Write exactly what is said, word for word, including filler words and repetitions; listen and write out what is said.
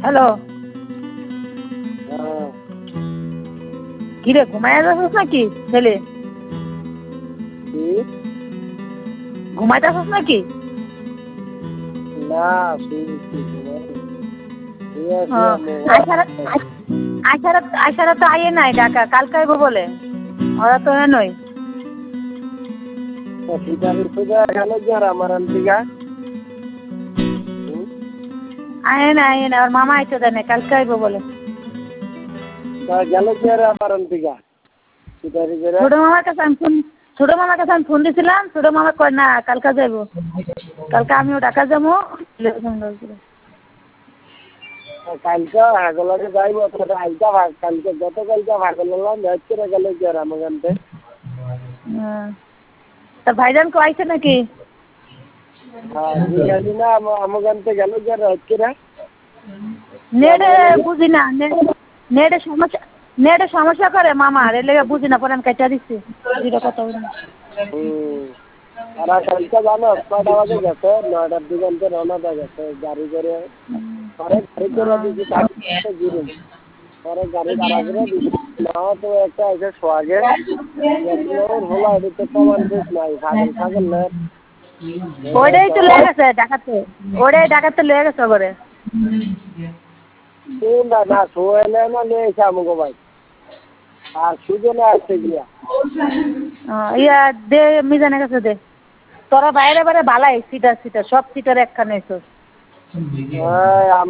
hello হ্যাঁ কিরে ঘুমায় যাচ্ছিস নাকি ছেলে কি ঘুমাইতেছিস নাকি না শুনছি আইসারা আইসারা তো আইয়ে নাই কাকা কালকে আইব বলে ওরা তো নই আমার আন্টিকা আয়ে না আয়ে না ওর মামা আইতে দেয় না কালকে আইব বলে গেল কি আর আমার আন্টিকা ছোট মামার কাছে আমি ফোন ছোট মামার কাছে আমি ফোন দিছিলাম ছোট মামা কয় না কালকে যাইব কালকে আমিও ঢাকা যাবো কালকে হাগলাকে যাইব আইটা ভাগ কালকে গতকালকে ভাগল ম্যাচ করে গেল কি আর আমার আনতে তা ভাইজান কো আইছে নাকি হ্যাঁ না আমার আনতে গেল কি আর রাত করে নেটে বুঝি না নেটে সমস্যা নেটে সমস্যা করে মামা এর লেগে বুঝি না পরে আমি কেটে দিচ্ছি দুইটা কথা বলি আর কালকে জানো কয়টা বাজে গেছে নয়টার দিকে আনতে রওনা দিয়ে গেছে গাড়ি করে পরে গাড়ি করে দিচ্ছি গিরুম পরে গাড়ি ভাড়া করে দিচ্ছি নাও তো একটা আছে সোয়াগে হলো এদিকে প্রমাণ শেষ নাই পাগল পাগল না ওইটাই তো লেগে গেছে ঢাকাতে ওইটাই ঢাকাতে লেগে গেছে করে না না সোয়েলে না নিয়ে এসে আমাকে ভাই আর সুজনে আসছে গিয়া ইয়া দে মিজানের কাছে দে তোরা বাইরে বাইরে ভালাই সিটার সিটার সব সিটার একখানে এসো